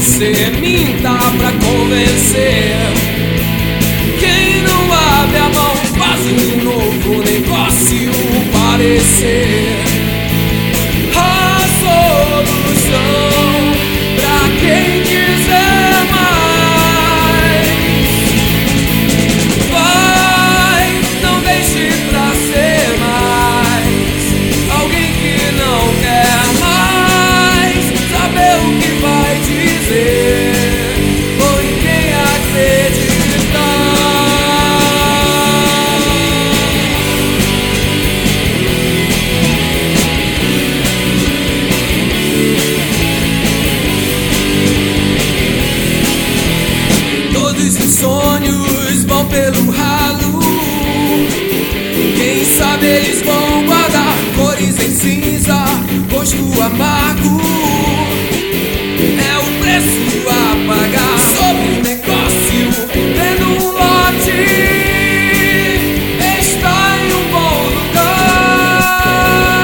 você minta pra convencer. Quem não abre a mão faz um novo negócio parecer. A solução pra quem quiser mais. Vai, não deixe pra ser mais alguém que não quer mais saber o que vai dizer ou em quem acreditar. Todos os sonhos vão pelo ralo. Quem sabe eles vão guardar cores em cinza, gosto amargo. É o preço a pagar sobre o negócio. Vendo um lote, está em um bom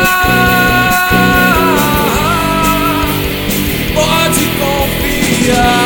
lugar. Pode confiar.